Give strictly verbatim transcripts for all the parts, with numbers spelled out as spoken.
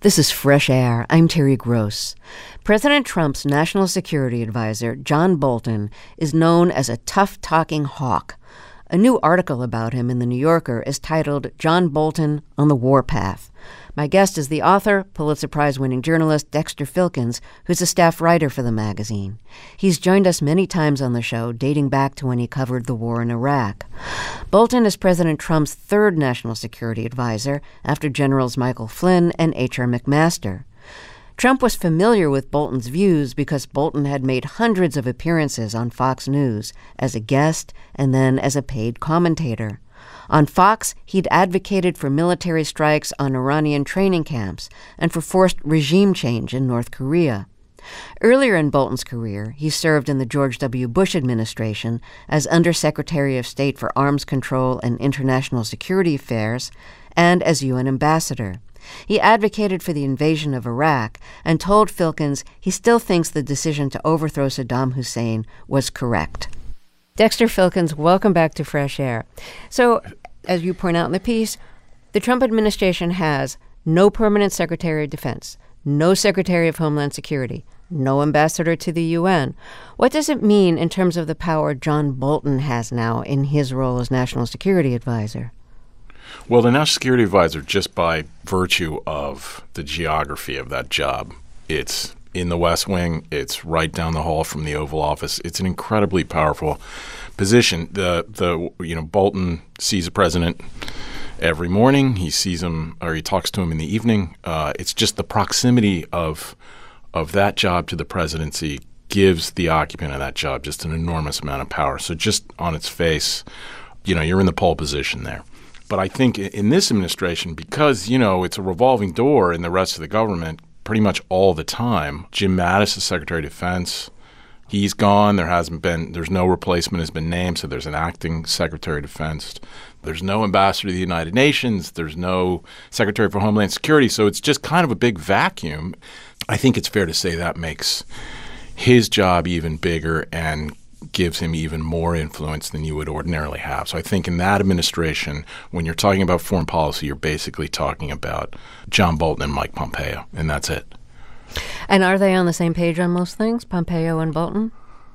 This is Fresh Air. I'm Terry Gross. President Trump's national security advisor, John Bolton, is known as a tough-talking hawk. A new article about him in The New Yorker is titled John Bolton on the Warpath. My guest is the author, Pulitzer Prize-winning journalist Dexter Filkins, who's a staff writer for the magazine. He's joined us many times on the show, dating back to when he covered the war in Iraq. Bolton is President Trump's third national security advisor, after Generals Michael Flynn and H R McMaster. Trump was familiar with Bolton's views because Bolton had made hundreds of appearances on Fox News as a guest and then as a paid commentator. On Fox, he'd advocated for military strikes on Iranian training camps and for forced regime change in North Korea. Earlier in Bolton's career, he served in the George W. Bush administration as Undersecretary of State for Arms Control and International Security Affairs and as U N ambassador. He advocated for the invasion of Iraq and told Filkins he still thinks the decision to overthrow Saddam Hussein was correct. Dexter Filkins, welcome back to Fresh Air. So, as you point out in the piece, the Trump administration has no permanent Secretary of Defense, no Secretary of Homeland Security, no ambassador to the U N. What does it mean in terms of the power John Bolton has now in his role as National Security Advisor? Well, the National Security Advisor, just by virtue of the geography of that job, it's in the West Wing, it's right down the hall from the Oval Office. It's an incredibly powerful position. The the you know Bolton sees the president every morning. He sees him, or he talks to him in the evening. Uh, it's just the proximity of of that job to the presidency gives the occupant of that job just an enormous amount of power. So just on its face, you know, you're in the pole position there. But I think in this administration, because, you know, it's a revolving door in the rest of the government pretty much all the time. Jim Mattis is Secretary of Defense. He's gone. There hasn't been, there's no replacement has been named, so there's an acting Secretary of Defense. There's no ambassador to the United Nations. There's no Secretary for Homeland Security. So it's just kind of a big vacuum. I think it's fair to say that makes his job even bigger and gives him even more influence than you would ordinarily have. So I think in that administration, when you're talking about foreign policy, you're basically talking about John Bolton and Mike Pompeo, and that's it. And are they on the same page on most things, Pompeo and Bolton?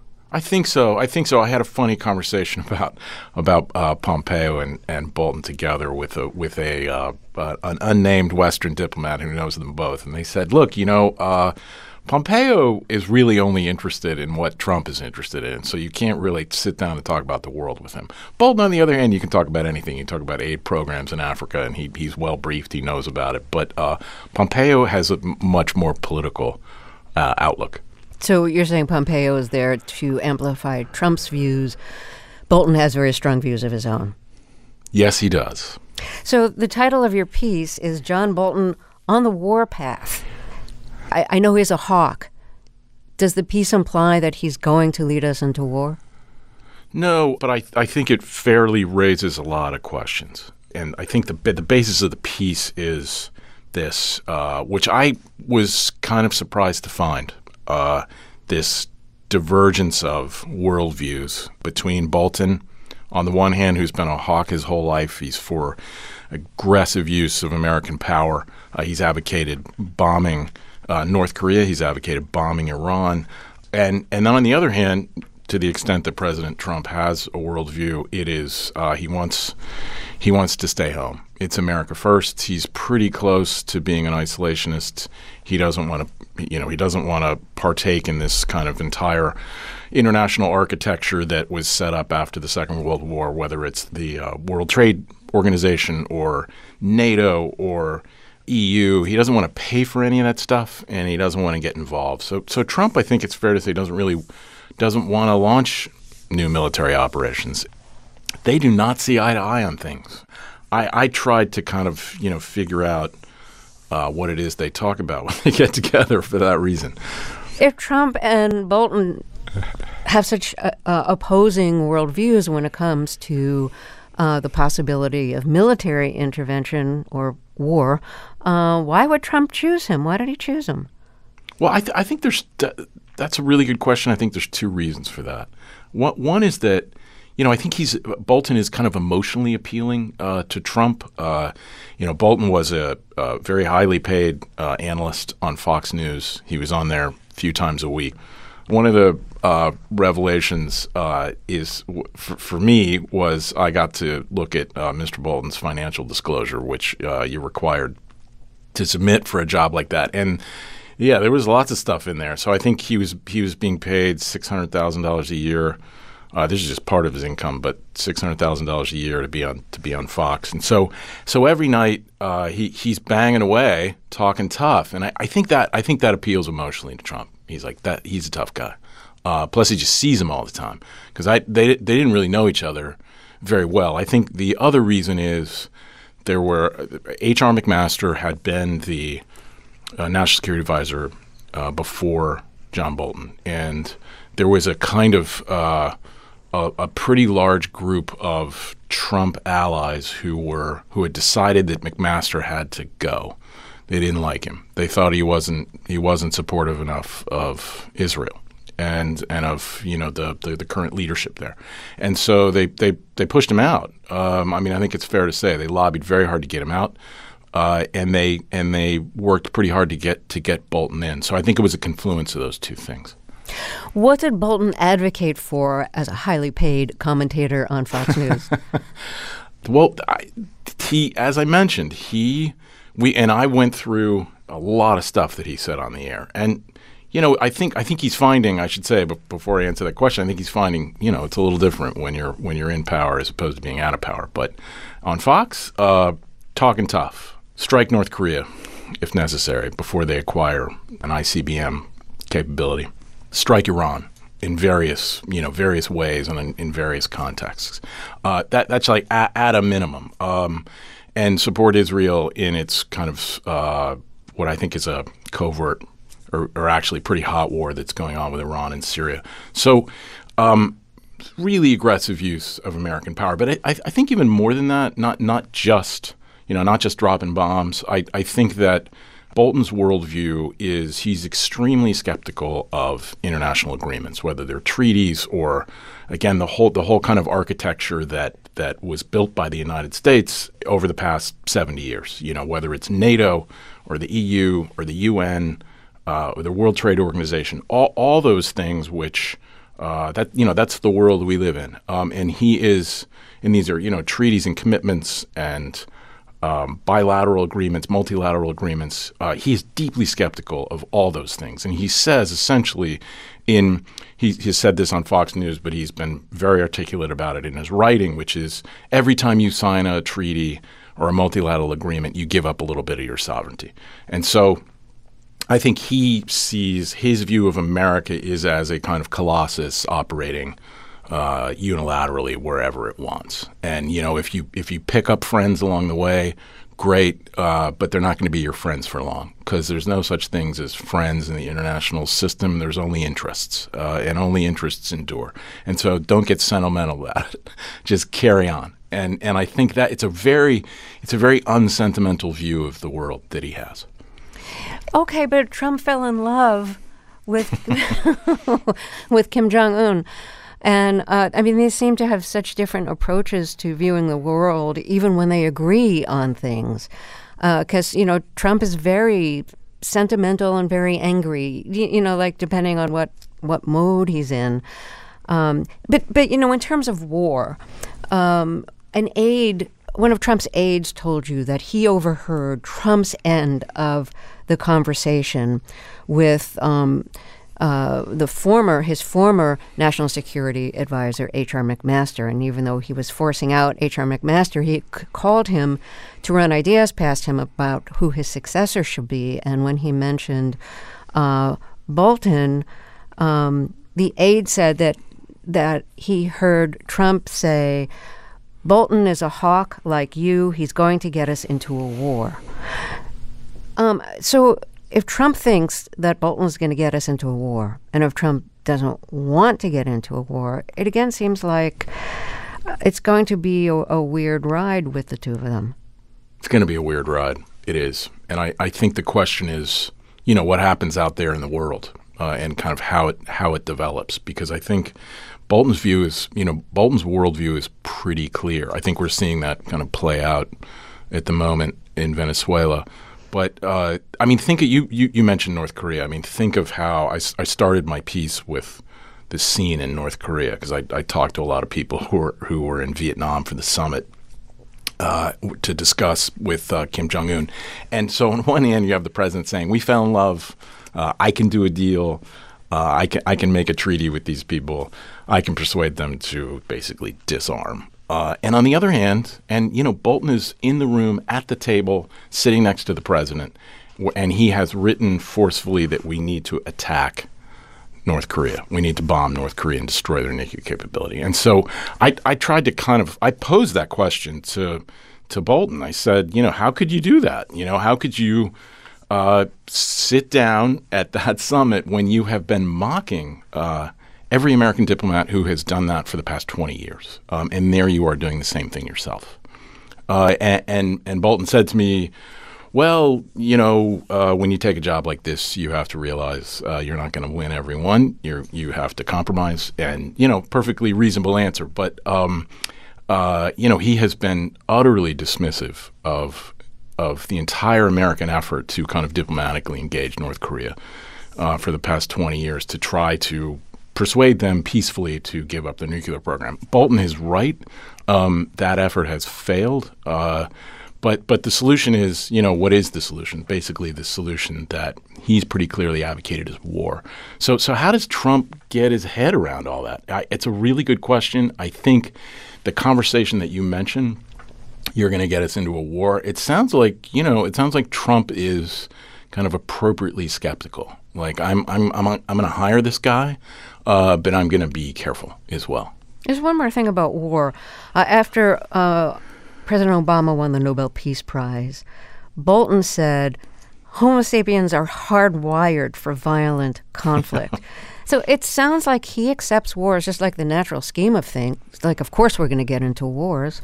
I think so. I think so. I had a funny conversation about about uh, Pompeo and, and Bolton together with a with a uh, uh, an unnamed Western diplomat who knows them both, and they said, "Look, you know." Uh, Pompeo is really only interested in what Trump is interested in, so you can't really sit down and talk about the world with him. Bolton, on the other hand, you can talk about anything. You talk about aid programs in Africa, and he he's well briefed. He knows about it. But uh, Pompeo has a much more political uh, outlook. So you're saying Pompeo is there to amplify Trump's views. Bolton has very strong views of his own. Yes, he does. So the title of your piece is John Bolton on the Warpath. I, I know he's a hawk. Does the piece imply that he's going to lead us into war? No, but I, I think it fairly raises a lot of questions. And I think the the basis of the piece is this, uh, which I was kind of surprised to find, uh, this divergence of worldviews between Bolton, on the one hand, who's been a hawk his whole life. He's for aggressive use of American power. Uh, he's advocated bombing Uh, North Korea. He's advocated bombing Iran. And and then on the other hand, to the extent that President Trump has a worldview, it is uh, he wants he wants to stay home. It's America first. He's pretty close to being an isolationist. He doesn't want to, you know, he doesn't want to partake in this kind of entire international architecture that was set up after the Second World War, whether it's the uh, World Trade Organization or NATO or E U. He doesn't want to pay for any of that stuff, and he doesn't want to get involved. So, so Trump, I think it's fair to say, doesn't really doesn't want to launch new military operations. They do not see eye to eye on things. I, I tried to kind of, you know, figure out uh, what it is they talk about when they get together for that reason. If Trump and Bolton have such uh, uh, opposing worldviews when it comes to uh, the possibility of military intervention or war, uh, why would Trump choose him? Why did he choose him? Well, I, th- I think there's th- that's a really good question. I think there's two reasons for that. One, one is that, you know, I think he's Bolton is kind of emotionally appealing uh, to Trump. Uh, you know, Bolton was a, a very highly paid uh, analyst on Fox News. He was on there a few times a week. One of the uh, revelations uh, is for, for me was I got to look at uh, Mister Bolton's financial disclosure, which uh, you're required to submit for a job like that, and yeah, there was lots of stuff in there. So I think he was he was being paid six hundred thousand dollars a year. Uh, this is just part of his income, but six hundred thousand dollars a year to be on to be on Fox, and so so every night uh, he he's banging away, talking tough, and I, I think that I think that appeals emotionally to Trump. He's like that. He's a tough guy. Uh, plus, he just sees him all the time because I they they didn't really know each other very well. I think the other reason is there were H R McMaster had been the uh, national security advisor uh, before John Bolton, and there was a kind of uh, a, a pretty large group of Trump allies who were who had decided that McMaster had to go. They didn't like him. They thought he wasn't he wasn't supportive enough of Israel and and of you know the, the, the current leadership there, and so they they, they pushed him out. Um, I mean, I think it's fair to say they lobbied very hard to get him out, uh, and they and they worked pretty hard to get to get Bolton in. So I think it was a confluence of those two things. What did Bolton advocate for as a highly paid commentator on Fox News? Well, I, he as I mentioned he. We and I went through a lot of stuff that he said on the air, and you know, I think I think he's finding. I should say, but before I answer that question, I think he's finding. You know, it's a little different when you're when you're in power as opposed to being out of power. But on Fox, uh, talking tough, strike North Korea if necessary before they acquire an I C B M capability, strike Iran in various you know various ways and in, in various contexts. Uh, that that's like at, at a minimum. Um, And support Israel in its kind of uh, what I think is a covert or, or actually pretty hot war that's going on with Iran and Syria. So um, really aggressive use of American power. But I, I think even more than that, not not just you know not just dropping bombs. I, I think that Bolton's worldview is he's extremely skeptical of international agreements, whether they're treaties or, again, the whole the whole kind of architecture that that was built by the United States over the past seventy years. You know, whether it's NATO or the E U or the U N uh, or the World Trade Organization, all all those things which uh, that you know that's the world we live in. Um, and he is, and these are you know treaties and commitments and Um, bilateral agreements, multilateral agreements. Uh, he is deeply skeptical of all those things. And he says essentially in – he has said this on Fox News, but he's been very articulate about it in his writing, which is every time you sign a treaty or a multilateral agreement, you give up a little bit of your sovereignty. And so I think he sees his view of America is as a kind of colossus operating – Uh, unilaterally wherever it wants. And, you know, if you if you pick up friends along the way, great, uh, but they're not going to be your friends for long because there's no such things as friends in the international system. There's only interests, uh, and only interests endure. And so don't get sentimental about it. Just carry on. And and I think that it's a very it's a very unsentimental view of the world that he has. Okay, but Trump fell in love with with Kim Jong-un. And, uh, I mean, they seem to have such different approaches to viewing the world, even when they agree on things. Because, uh, you know, Trump is very sentimental and very angry, you, you know, like depending on what, what mode he's in. Um, but, but, you know, in terms of war, um, an aide, one of Trump's aides told you that he overheard Trump's end of the conversation with um Uh, the former, his former national security advisor, H R McMaster. And even though he was forcing out H R McMaster, he c- called him to run ideas past him about who his successor should be. And when he mentioned uh, Bolton, um, the aide said that that he heard Trump say, Bolton is a hawk like you. He's going to get us into a war. Um, so... If Trump thinks that Bolton's going to get us into a war, and if Trump doesn't want to get into a war, it again seems like it's going to be a, a weird ride with the two of them. It's going to be a weird ride. It is. And I, I think the question is, you know, what happens out there in the world? uh, and kind of how it how it develops. Because I think Bolton's view is, you know, Bolton's worldview is pretty clear. I think we're seeing that kind of play out at the moment in Venezuela. But, uh, I mean, think of, you, you, you mentioned North Korea. I mean, think of how I, I started my piece with the scene in North Korea, because I, I talked to a lot of people who were, who were in Vietnam for the summit uh, to discuss with uh, Kim Jong-un. And so on one hand, you have the president saying, we fell in love, uh, I can do a deal, uh, I can I can make a treaty with these people, I can persuade them to basically disarm. Uh, and on the other hand, and, you know, Bolton is in the room at the table sitting next to the president, and he has written forcefully that we need to attack North Korea. We need to bomb North Korea and destroy their nuclear capability. And so I, I tried to kind of – I posed that question to to Bolton. I said, you know, how could you do that? You know, how could you uh, sit down at that summit when you have been mocking uh every American diplomat who has done that for the past twenty years, um, and there you are doing the same thing yourself. Uh, and, and and Bolton said to me, well, you know, uh, when you take a job like this, you have to realize uh, you're not going to win every one. You you have to compromise, and, you know, perfectly reasonable answer. But, um, uh, you know, he has been utterly dismissive of of the entire American effort to kind of diplomatically engage North Korea uh, for the past twenty years to try to persuade them peacefully to give up their nuclear program. Bolton is right. Um, that effort has failed. Uh, but but the solution is, you know, what is the solution? Basically, the solution that he's pretty clearly advocated is war. So so how does Trump get his head around all that? I, it's a really good question. I think the conversation that you mentioned, you're going to get us into a war. It sounds like, you know, it sounds like Trump is kind of appropriately skeptical. Like, I'm I'm I'm I'm going to hire this guy, uh, but I'm going to be careful as well. There's one more thing about war. Uh, after uh, President Obama won the Nobel Peace Prize, Bolton said, Homo sapiens are hardwired for violent conflict. So it sounds like he accepts wars just like the natural scheme of things. Like, of course, we're going to get into wars.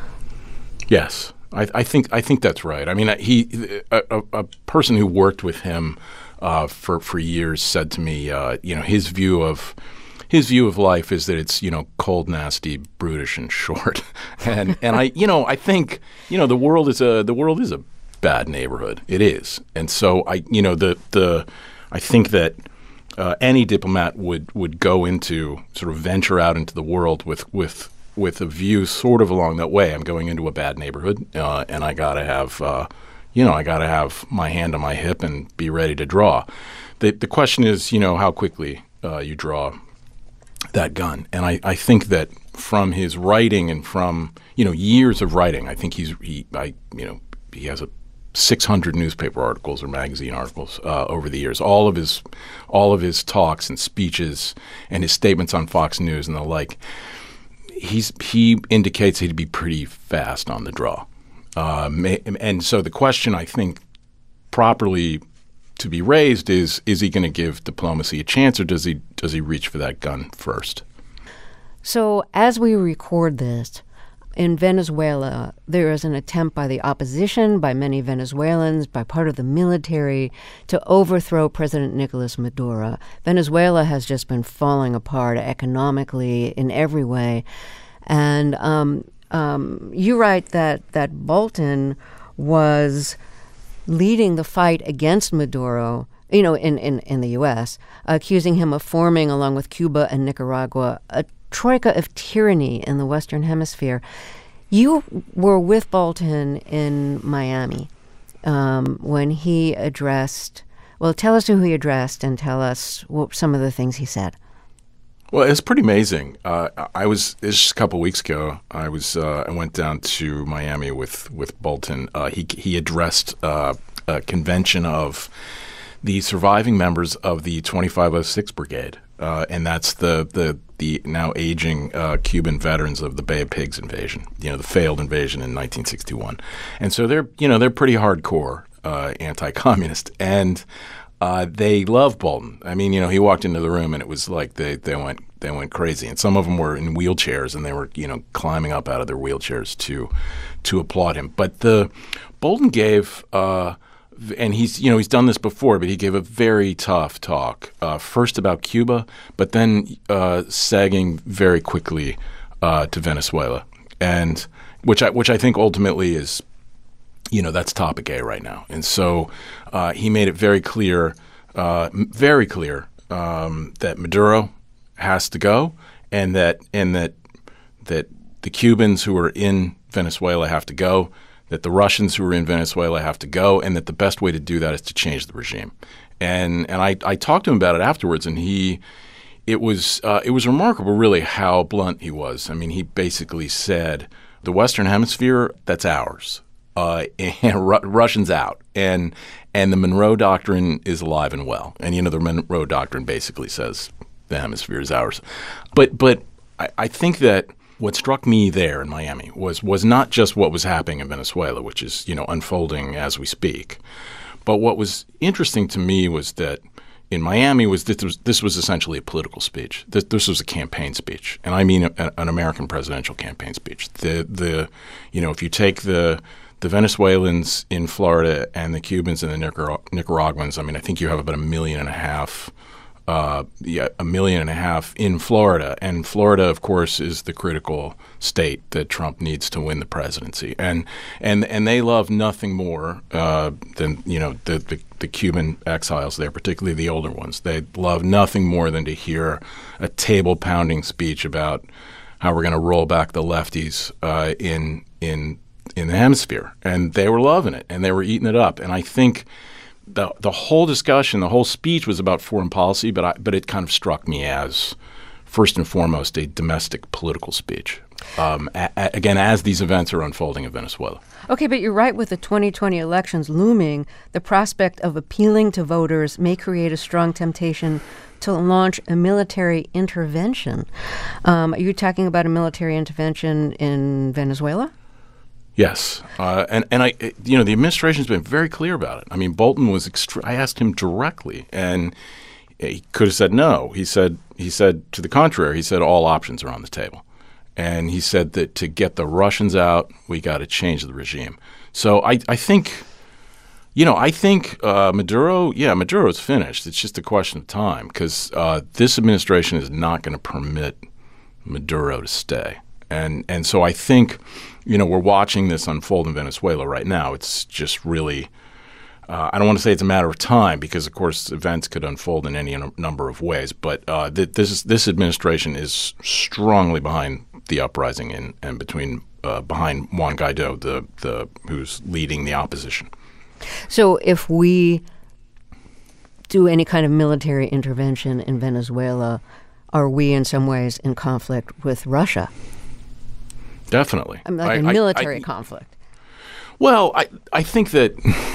Yes, I, I think I think that's right. I mean, he a, a, a person who worked with him uh, for for years said to me, uh, you know, his view of his view of life is that it's, you know, cold, nasty, brutish, and short. and and I, you know, I think, you know, the world is a the world is a bad neighborhood. It is, and so I, you know, the the I think that. Uh, any diplomat would, would go into sort of venture out into the world with with with a view sort of along that way. I'm going into a bad neighborhood, uh, and I got to have, uh, you know, I got to have my hand on my hip and be ready to draw. The the question is, you know, how quickly uh, you draw that gun. And I, I think that from his writing and from, you know, years of writing, I think he's he I you know he has a six hundred newspaper articles or magazine articles uh, over the years. All of his, all of his talks and speeches and his statements on Fox News and the like. He's he indicates he'd be pretty fast on the draw, uh, and so the question I think properly to be raised is: is he going to give diplomacy a chance, or does he does he reach for that gun first? So as we record this. In Venezuela, there is an attempt by the opposition, by many Venezuelans, by part of the military, to overthrow President Nicolas Maduro. Venezuela has just been falling apart economically in every way. And um, um, you write that, that Bolton was leading the fight against Maduro, you know, in, in, in the U S, accusing him of forming, along with Cuba and Nicaragua, a troika of tyranny in the Western Hemisphere. You were with Bolton in Miami um, when he addressed, well, tell us who he addressed and tell us what, some of the things he said. Well, it's pretty amazing. Uh, I was, it was just a couple of weeks ago, I was, uh, I went down to Miami with, with Bolton. Uh, he, he addressed uh, a convention of the surviving members of the twenty-five oh six Brigade. Uh, and that's the, the, the now aging uh, Cuban veterans of the Bay of Pigs invasion, you know, the failed invasion in nineteen sixty-one. And so they're, you know, they're pretty hardcore uh, anti-communist. And uh, they love Bolton. I mean, you know, he walked into the room and it was like they, they went they went crazy. And some of them were in wheelchairs and they were, you know, climbing up out of their wheelchairs to to applaud him. But the Bolton gave uh, and he's you know he's done this before, but he gave a very tough talk. Uh, first about Cuba, but then uh, sagging very quickly uh, to Venezuela, and which I which I think ultimately is, you know, that's topic A right now. And so uh, he made it very clear, uh, very clear um, that Maduro has to go, and that and that that the Cubans who are in Venezuela have to go, that the Russians who are in Venezuela have to go, and that the best way to do that is to change the regime. And and I, I talked to him about it afterwards, and he it was uh, it was remarkable, really, how blunt he was. I mean, he basically said, the Western Hemisphere, that's ours, uh, and Ru- Russians out, and and the Monroe Doctrine is alive and well. And you know, the Monroe Doctrine basically says the hemisphere is ours. But but I, I think that what struck me there in Miami was was not just what was happening in Venezuela, which is, you know, unfolding as we speak, but what was interesting to me was that in Miami was that this was, this was essentially a political speech. This, this was a campaign speech, and I mean a, an American presidential campaign speech. The the you know, if you take the the Venezuelans in Florida and the Cubans and the Nicar- Nicaraguans, I mean, I think you have about a million and a half. Uh, yeah, a million and a half in Florida. And Florida, of course, is the critical state that Trump needs to win the presidency. And and and they love nothing more uh, than, you know, the, the, the Cuban exiles there, particularly the older ones. They love nothing more than to hear a table-pounding speech about how we're going to roll back the lefties uh, in in in the hemisphere. And they were loving it, and they were eating it up. And I think The the whole discussion, the whole speech was about foreign policy, but I, but it kind of struck me as, first and foremost, a domestic political speech. Um, a, a, again, as these events are unfolding in Venezuela. Okay, but you're right with the twenty twenty elections looming. The prospect of appealing to voters may create a strong temptation to launch a military intervention. Um, are you talking about a military intervention in Venezuela? Yes, uh, and and I, you know, the administration's been very clear about it. I mean, Bolton was. Extre- I asked him directly, and he could have said no. He said he said to the contrary. He said all options are on the table, and he said that to get the Russians out, we got to change the regime. So I, I think, you know, I think uh, Maduro. Yeah, Maduro's finished. It's just a question of time, because uh, this administration is not going to permit Maduro to stay, and and so I think. You know, we're watching this unfold in Venezuela right now. It's just really, uh, I don't want to say it's a matter of time, because, of course, events could unfold in any n- number of ways. But uh, th- this is, this administration is strongly behind the uprising in, and between uh, behind Juan Guaido, the the who's leading the opposition. So if we do any kind of military intervention in Venezuela, are we in some ways in conflict with Russia? Definitely. I mean, like I, a military I, I, conflict. Well, I, I think that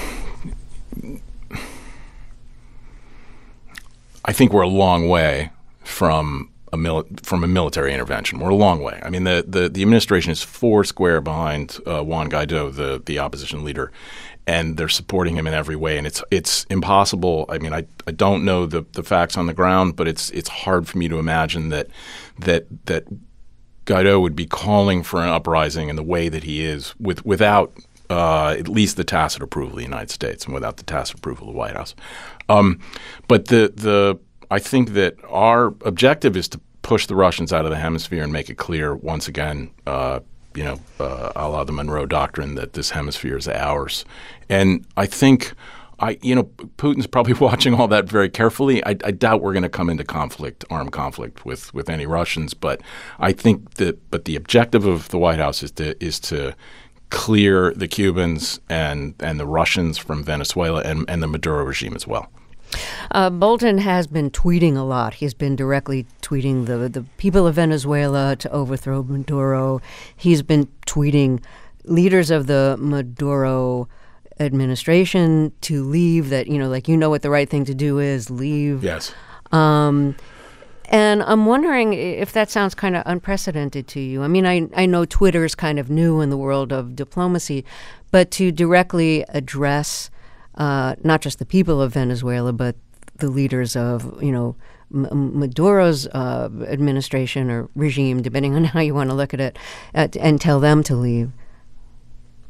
I think we're a long way from a mili- from a military intervention. We're a long way. I mean, the the, the administration is four square behind uh, Juan Guaido, the the opposition leader, and they're supporting him in every way. And it's it's impossible. I mean, I, I don't know the, the facts on the ground, but it's it's hard for me to imagine that that that. Guaido would be calling for an uprising in the way that he is, with without uh, at least the tacit approval of the United States and without the tacit approval of the White House. Um, but the the I think that our objective is to push the Russians out of the hemisphere and make it clear once again, uh, you know, uh, a la the Monroe Doctrine, that this hemisphere is ours. And I think. I, you know, Putin's probably watching all that very carefully. I, I doubt we're going to come into conflict, armed conflict with, with any Russians. But I think that, but the objective of the White House is to is to clear the Cubans and and the Russians from Venezuela and, and the Maduro regime as well. Uh, Bolton has been tweeting a lot. He's been directly tweeting the the people of Venezuela to overthrow Maduro. He's been tweeting leaders of the Maduro administration to leave, that, you know, like, you know what the right thing to do is, leave. Yes. Um, and I'm wondering if that sounds kind of unprecedented to you. I mean, I, I know Twitter's kind of new in the world of diplomacy, but to directly address uh, not just the people of Venezuela, but the leaders of, you know, M- Maduro's uh, administration or regime, depending on how you want to look at it, uh, and tell them to leave.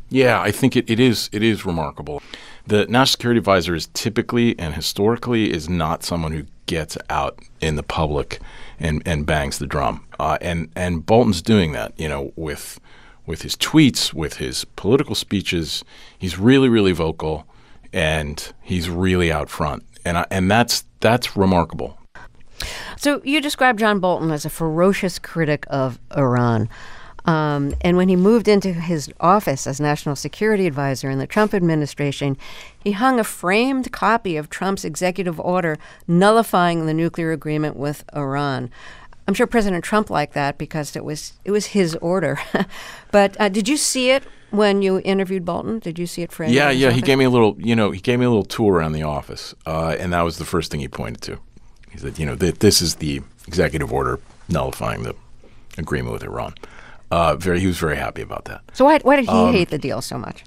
Yeah, I think it, it is it is remarkable. The National Security Advisor is typically and historically is not someone who gets out in the public and, and bangs the drum. Uh, and and Bolton's doing that, you know, with with his tweets, with his political speeches. He's really, really vocal, and he's really out front, and I, and that's that's remarkable. So you described John Bolton as a ferocious critic of Iran. Um, and when he moved into his office as National Security Advisor in the Trump administration, he hung a framed copy of Trump's executive order nullifying the nuclear agreement with Iran. I'm sure President Trump liked that because it was it was his order. But uh, did you see it when you interviewed Bolton? Did you see it for Yeah, yeah. He gave me a little, you know, he gave me a little tour around the office, uh, and that was the first thing he pointed to. He said, you know, th- this is the executive order nullifying the agreement with Iran. Uh, very, he was very happy about that. So why why did he um, hate the deal so much?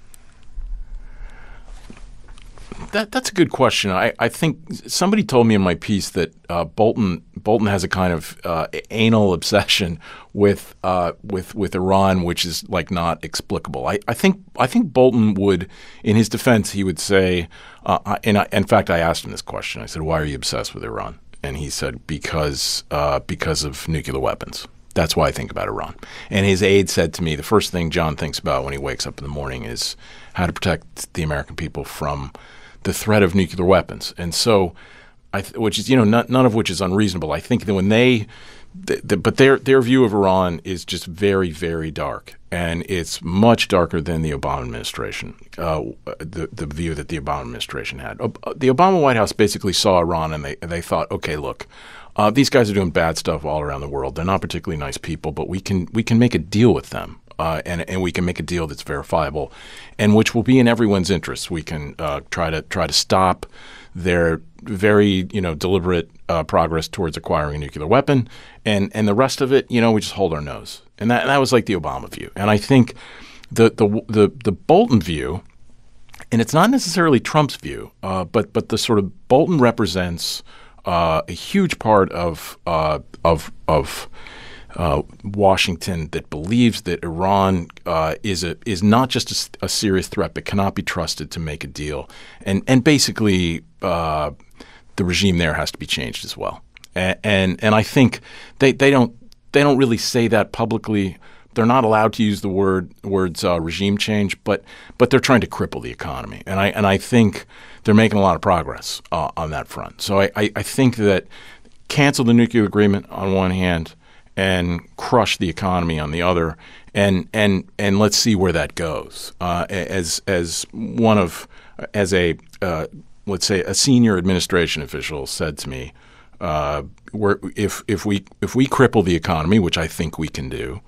That that's a good question. I, I think somebody told me in my piece that uh, Bolton Bolton has a kind of uh, anal obsession with uh, with with Iran, which is like not explicable. I, I think I think Bolton would, in his defense, he would say, uh, I, and I, in fact, I asked him this question. I said, "Why are you obsessed with Iran?" And he said, "Because uh, because of nuclear weapons. That's why I think about Iran." And his aide said to me, the first thing John thinks about when he wakes up in the morning is how to protect the American people from the threat of nuclear weapons. And so, I th- which is, you know, not, none of which is unreasonable. I think that when they, th- th- but their their view of Iran is just very, very dark. And it's much darker than the Obama administration, uh, the, the view that the Obama administration had. Uh, the Obama White House basically saw Iran and they, they thought, okay, look, Uh, these guys are doing bad stuff all around the world. They're not particularly nice people, but we can we can make a deal with them, uh, and and we can make a deal that's verifiable, and which will be in everyone's interest. We can uh, try to try to stop their very you know deliberate uh, progress towards acquiring a nuclear weapon, and and the rest of it, you know, we just hold our nose. And that and that was like the Obama view. And I think the the the, the Bolton view, and it's not necessarily Trump's view, uh, but but the sort of Bolton represents Uh, a huge part of uh, of of uh, Washington that believes that Iran uh, is a is not just a, a serious threat, but cannot be trusted to make a deal, and and basically uh, the regime there has to be changed as well. And and, and I think they, they don't they don't really say that publicly. They're not allowed to use the word words uh, regime change, but but they're trying to cripple the economy, and I and I think they're making a lot of progress uh, on that front. So I, I, I think that cancel the nuclear agreement on one hand and crush the economy on the other, and and and let's see where that goes. Uh, as as one of as a uh, let's say a senior administration official said to me, uh, we're, if if we if we cripple the economy, which I think we can do.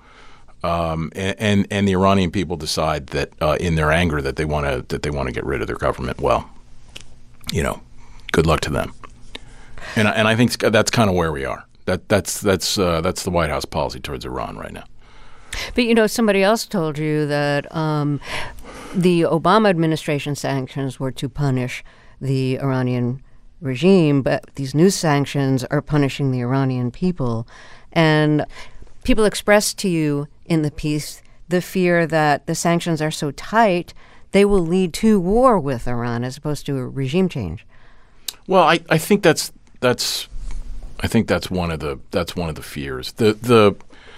Um, and, and and the Iranian people decide that uh, in their anger that they want to that they want to get rid of their government. Well, you know, good luck to them. And I, and I think that's kind of where we are. That that's that's uh, that's the White House policy towards Iran right now. But you know, somebody else told you that um, the Obama administration sanctions were to punish the Iranian regime, but these new sanctions are punishing the Iranian people, and people expressed to you in the piece the fear that the sanctions are so tight they will lead to war with Iran as opposed to a regime change. Well, I, I think that's that's I think that's one of the that's one of the fears. The the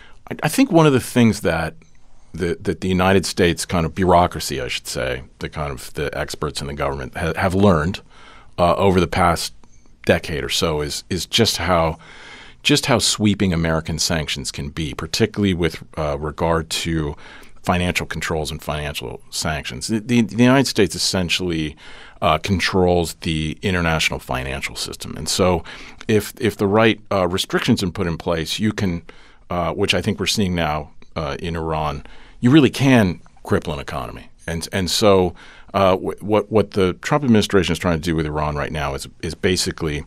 I think one of the things that the that the United States kind of bureaucracy, I should say, the kind of the experts in the government ha, have learned uh, over the past decade or so is is just how. just how sweeping American sanctions can be, particularly with uh, regard to financial controls and financial sanctions. The, the, the United States essentially uh, controls the international financial system. And so if if the right uh, restrictions are put in place, you can, uh, which I think we're seeing now uh, in Iran, you really can cripple an economy. And and so uh, w- what what the Trump administration is trying to do with Iran right now is is basically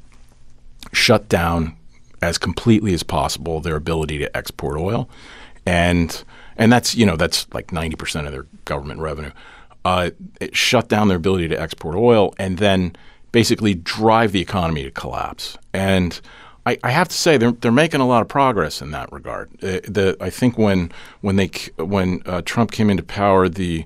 shut down as completely as possible their ability to export oil, and and that's you know that's like ninety percent of their government revenue. Uh, it shut down their ability to export oil, and then basically drive the economy to collapse. And I, I have to say they're they're making a lot of progress in that regard. Uh, the I think when when they when uh, Trump came into power, the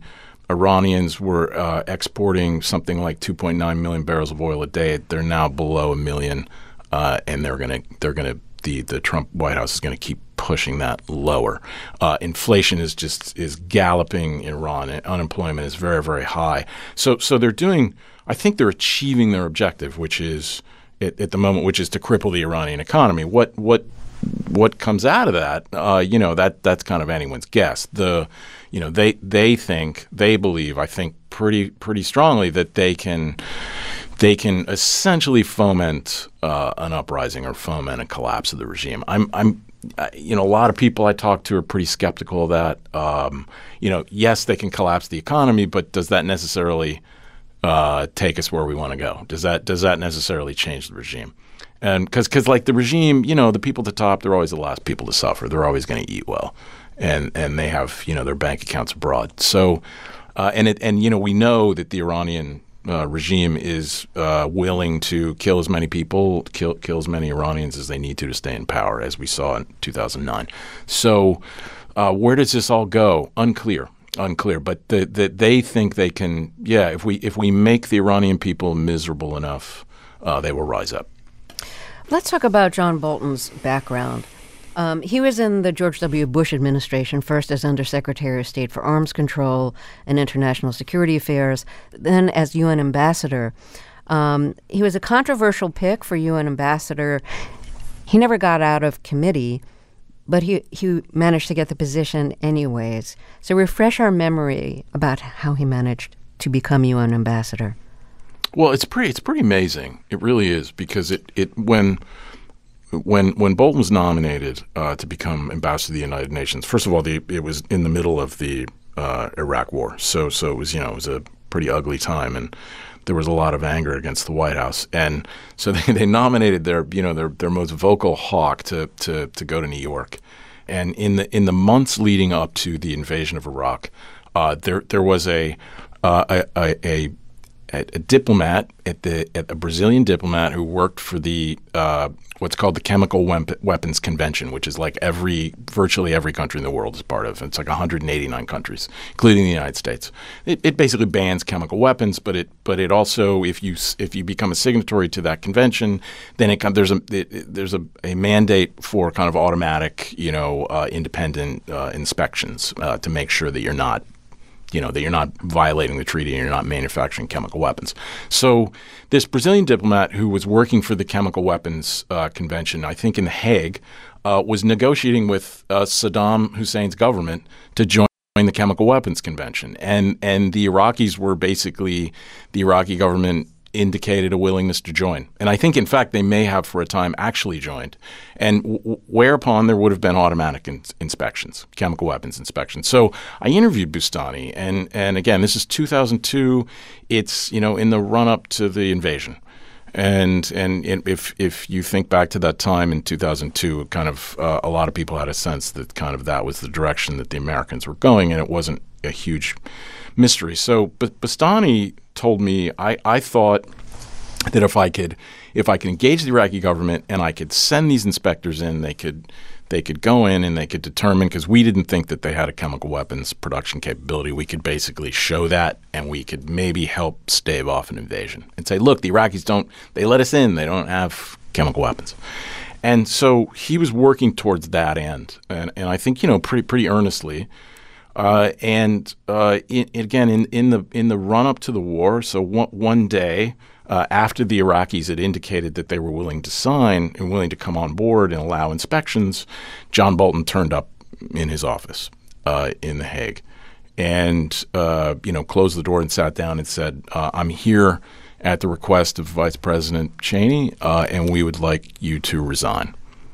Iranians were uh, exporting something like two point nine million barrels of oil a day. They're now below a million, uh, and they're gonna they're gonna the the Trump White House is gonna keep pushing that lower. Uh, inflation is just is galloping in Iran. And unemployment is very very high. So so they're doing. I think they're achieving their objective, which is at, at the moment, which is to cripple the Iranian economy. What what what comes out of that? Uh, you know that that's kind of anyone's guess. The You know, they they think, they believe, I think pretty pretty strongly that they can they can essentially foment uh, an uprising or foment a collapse of the regime. I'm I'm you know, a lot of people I talk to are pretty skeptical of that. Um, you know, yes, they can collapse the economy, but does that necessarily uh, take us where we want to go? Does that does that necessarily change the regime? And because because like the regime, you know, the people at the top, they're always the last people to suffer. They're always going to eat well. And and they have, you know, their bank accounts abroad. So, uh, and it and you know we know that the Iranian uh, regime is uh, willing to kill as many people, kill kill as many Iranians as they need to to stay in power, as we saw in two thousand nine. So, uh, where does this all go? Unclear, unclear. But the, the, they think they can. Yeah, if we if we make the Iranian people miserable enough, uh, they will rise up. Let's talk about John Bolton's background. Um, he was in the George W. Bush administration, first as Undersecretary of State for Arms Control and International Security Affairs, then as U N Ambassador. Um, he was a controversial pick for U N Ambassador. He never got out of committee, but he, he managed to get the position anyways. So refresh our memory about how he managed to become U N Ambassador. Well, it's pretty it's pretty amazing. It really is, because it, it when When when Bolton was nominated uh, to become ambassador to the United Nations, first of all, the, it was in the middle of the uh, Iraq War, so so it was you know it was a pretty ugly time, and there was a lot of anger against the White House, and so they, they nominated their you know their their most vocal hawk to to to go to New York, and in the in the months leading up to the invasion of Iraq, uh, there there was a uh, a, a, a a diplomat at the at a Brazilian diplomat who worked for the uh, what's called the Chemical Wep- Weapons Convention, which is like every virtually every country in the world is part of. It's like one hundred eighty-nine countries, including the United States. It, it basically bans chemical weapons, but it but it also, if you if you become a signatory to that convention, then it there's a it, there's a, a mandate for kind of automatic, you know, uh, independent uh, inspections uh, to make sure that you're not. You know, that you're not violating the treaty and you're not manufacturing chemical weapons. So this Brazilian diplomat who was working for the Chemical Weapons uh, Convention, I think in The Hague, uh, was negotiating with uh, Saddam Hussein's government to join the Chemical Weapons Convention. And, and the Iraqis were basically, the Iraqi government indicated a willingness to join. And I think, in fact, they may have for a time actually joined. And w- whereupon there would have been automatic in- inspections, chemical weapons inspections. So I interviewed Boustany. And, and again, this is two thousand two. It's, you know, in the run-up to the invasion. And and if if you think back to that time in two thousand two, kind of uh, a lot of people had a sense that kind of that was the direction that the Americans were going, and it wasn't a huge mystery. So, but Boustany told me I, I thought that if I could if I could engage the Iraqi government and I could send these inspectors in, they could they could go in and they could determine, because we didn't think that they had a chemical weapons production capability. We could basically show that, and we could maybe help stave off an invasion and say, look, the Iraqis don't, they let us in, they don't have chemical weapons. And so he was working towards that end, and, and I think, you know, pretty pretty earnestly. Uh, and uh, in, again, in, in the in the run up to the war, so one, one day uh, after the Iraqis had indicated that they were willing to sign and willing to come on board and allow inspections, John Bolton turned up in his office uh, in The Hague, and uh, you know closed the door and sat down and said, uh, "I'm here at the request of Vice President Cheney, uh, and we would like you to resign."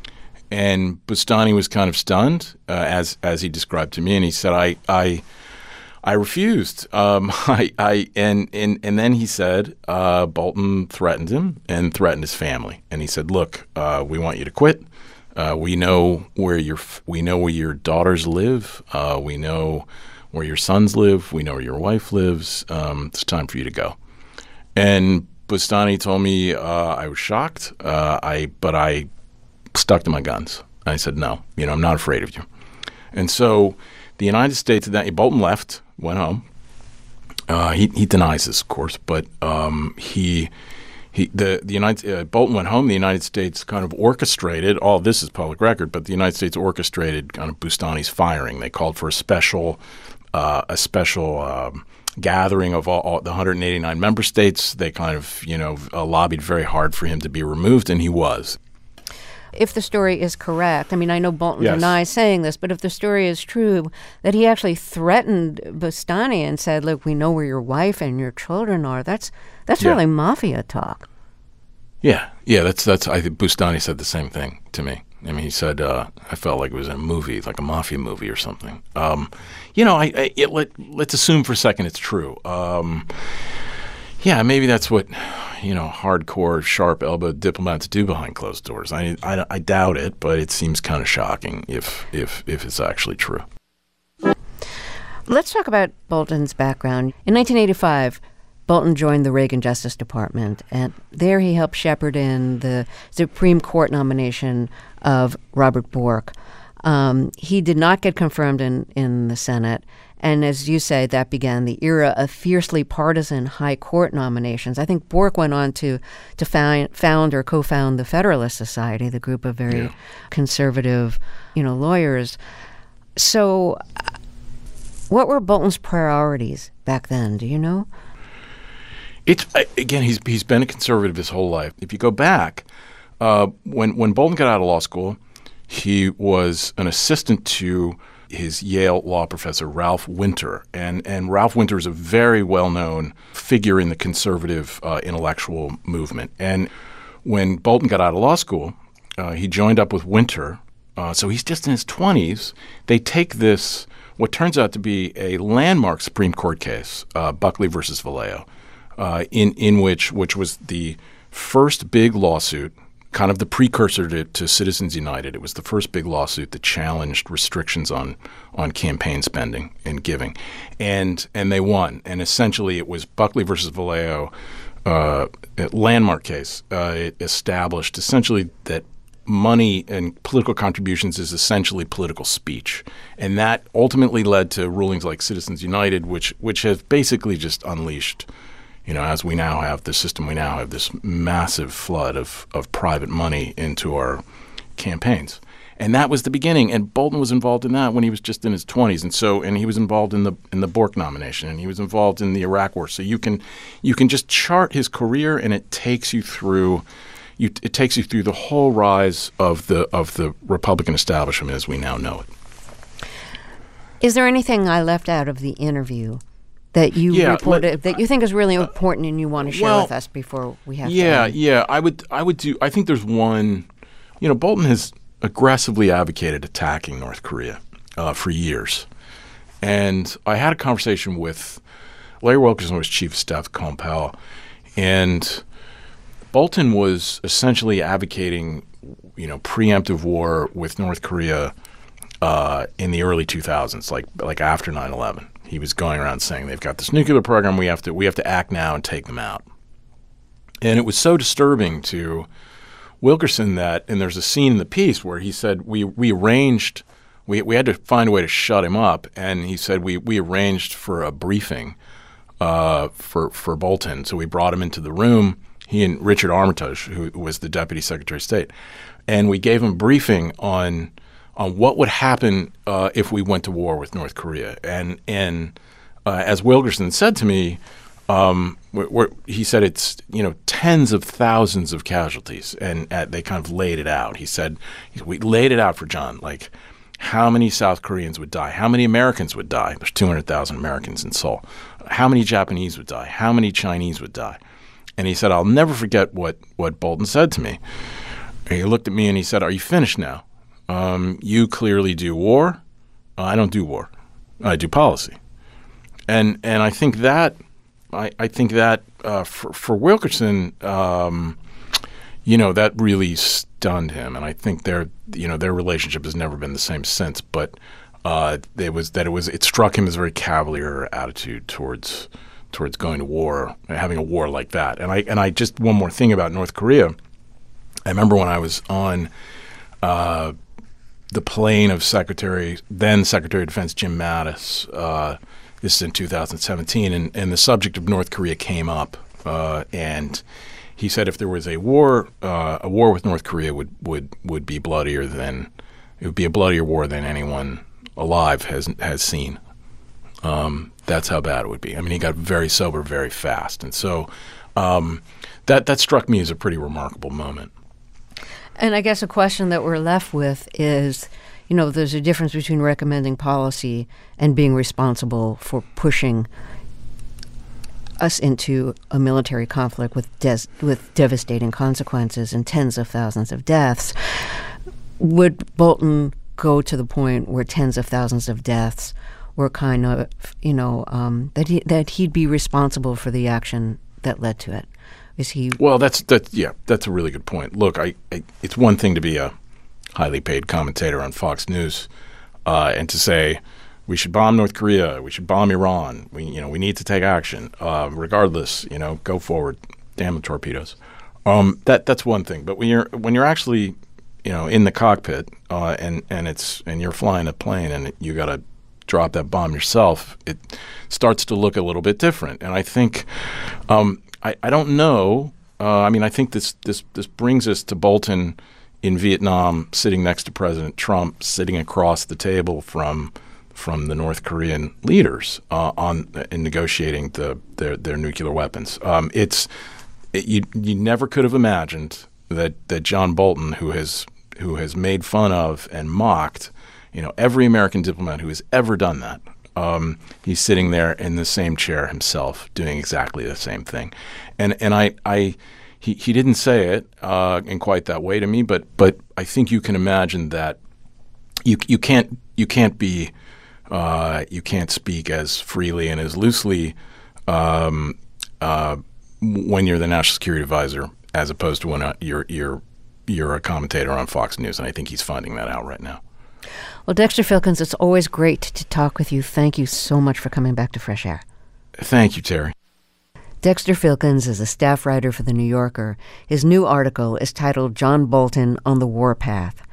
And Boustany was kind of stunned, uh, as as he described to me, and he said, "I I, I refused." Um, I I and and and then he said, uh, Bolton threatened him and threatened his family, and he said, "Look, uh, we want you to quit. Uh, we know where your we know where your daughters live. Uh, we know where your sons live. We know where your wife lives. Um, it's time for you to go." And Boustany told me, uh, I was shocked. Uh, I but I. stuck to my guns. I said, no, you know, I'm not afraid of you. And so the United States, that Bolton left, went home, Uh, he he denies this, of course, but um, he he the the United uh, Bolton went home. The United States kind of orchestrated all. This is public record, but the United States orchestrated kind of Boustany's firing. They called for a special uh, a special um, gathering of all, all the one hundred eighty-nine member states. They kind of you know uh, lobbied very hard for him to be removed, and he was. If the story is correct, I mean, I know Bolton Yes. denies saying this, but if the story is true, that he actually threatened Boustany and said, look, we know where your wife and your children are, that's that's Yeah. really mafia talk. Yeah, yeah, that's that's. I think Boustany said the same thing to me. I mean, he said uh, I felt like it was in a movie, like a mafia movie or something. Um, you know, I, I it, let let's assume for a second it's true. Um, yeah, maybe that's what you know, hardcore, sharp-elbowed diplomats do behind closed doors. I, I, I doubt it, but it seems kind of shocking if if if it's actually true. Let's talk about Bolton's background. In nineteen eighty-five, Bolton joined the Reagan Justice Department, and there he helped shepherd in the Supreme Court nomination of Robert Bork. Um, he did not get confirmed in, in the Senate, and as you say, that began the era of fiercely partisan high court nominations. I think Bork went on to to found, found or co-found the Federalist Society, the group of very yeah. conservative, you know, lawyers. So, uh, what were Bolton's priorities back then? Do you know? It's again, he's he's been a conservative his whole life. If you go back, uh, when when Bolton got out of law school, he was an assistant to his Yale law professor, Ralph Winter. And and Ralph Winter is a very well-known figure in the conservative uh, intellectual movement. And when Bolton got out of law school, uh, he joined up with Winter. Uh, so he's just in his twenties. They take this, what turns out to be a landmark Supreme Court case, uh, Buckley versus Vallejo, uh, in, in which which was the first big lawsuit, kind of the precursor to, to Citizens United. It was the first big lawsuit that challenged restrictions on on campaign spending and giving, and and they won. And essentially, it was Buckley versus Vallejo, uh, a landmark case. Uh, it established essentially that money and political contributions is essentially political speech, and that ultimately led to rulings like Citizens United, which which have basically just unleashed. You know, as we now have the system, we now have this massive flood of, of private money into our campaigns. And that was the beginning. And Bolton was involved in that when he was just in his twenties. And so, and he was involved in the in the Bork nomination, and he was involved in the Iraq War. So you can you can just chart his career, and it takes you through you it takes you through the whole rise of the of the Republican establishment as we now know it. Is there anything I left out of the interview that you Yeah, reported let- that you think is really important and you want to share well, with us before we have Yeah, to end? yeah. I would I would do I think there's one you know, Bolton has aggressively advocated attacking North Korea uh, for years. And I had a conversation with Larry Wilkerson was chief of staff to Colin Powell, and Bolton was essentially advocating, you know, preemptive war with North Korea uh, in the early two thousands, like like after nine eleven. He was going around saying they've got this nuclear program. We have to we have to act now and take them out. And it was so disturbing to Wilkerson that, and there's a scene in the piece where he said we we arranged we we had to find a way to shut him up, and he said we we arranged for a briefing uh, for for Bolton. So we brought him into the room. He and Richard Armitage, who was the Deputy Secretary of State, and we gave him a briefing on. on what would happen uh, if we went to war with North Korea. And and uh, as Wilkerson said to me, um, we're, we're, he said it's, you know, tens of thousands of casualties. And uh, they kind of laid it out. He said, we laid it out for John, like how many South Koreans would die, how many Americans would die. There's two hundred thousand Americans in Seoul. How many Japanese would die, how many Chinese would die. And he said, I'll never forget what, what Bolton said to me. He looked at me and he said, are you finished now? Um, you clearly do war. Uh, I don't do war. I do policy. And and I think that I, I think that uh, for, for Wilkerson, um, you know, that really stunned him. And I think their you know their relationship has never been the same since. But uh, it was that it was it struck him as a very cavalier attitude towards towards going to war, having a war like that. And I and I just one more thing about North Korea. I remember when I was on. Uh, the plane of Secretary, then Secretary of Defense Jim Mattis. Uh, This is in two thousand seventeen, and, and the subject of North Korea came up, uh, and he said if there was a war, uh, a war with North Korea would, would, would be bloodier than it would be a bloodier war than anyone alive has has seen. Um, that's how bad it would be. I mean, he got very sober very fast, and so um, that that struck me as a pretty remarkable moment. And I guess a question that we're left with is, you know, there's a difference between recommending policy and being responsible for pushing us into a military conflict with des- with devastating consequences and tens of thousands of deaths. Would Bolton go to the point where tens of thousands of deaths were kind of, you know, um, that he that he'd be responsible for the action that led to it? Is he? Well, that's that. Yeah, that's a really good point. Look, I, I it's one thing to be a highly paid commentator on Fox News uh, and to say we should bomb North Korea, we should bomb Iran, we you know we need to take action. Uh, regardless, you know, go forward, damn the torpedoes. Um, that that's one thing. But when you're when you're actually you know in the cockpit uh, and and it's and you're flying a plane and you got to drop that bomb yourself, it starts to look a little bit different. And I think um, I I don't know. Uh, I mean, I think this this this brings us to Bolton in Vietnam, sitting next to President Trump, sitting across the table from from the North Korean leaders uh, on in negotiating the their their nuclear weapons. Um, it's it, you you never could have imagined that that John Bolton, who has who has made fun of and mocked, you know, every American diplomat who has ever done that. Um, he's sitting there in the same chair himself, doing exactly the same thing, and and I I. He he didn't say it uh, in quite that way to me, but but I think you can imagine that you you can't you can't be uh, you can't speak as freely and as loosely um, uh, when you're the national security advisor as opposed to when uh, you're you're you're a commentator on Fox News, and I think he's finding that out right now. Well, Dexter Filkins, it's always great to talk with you. Thank you so much for coming back to Fresh Air. Thank you, Terry. Dexter Filkins is a staff writer for The New Yorker. His new article is titled John Bolton on the Warpath.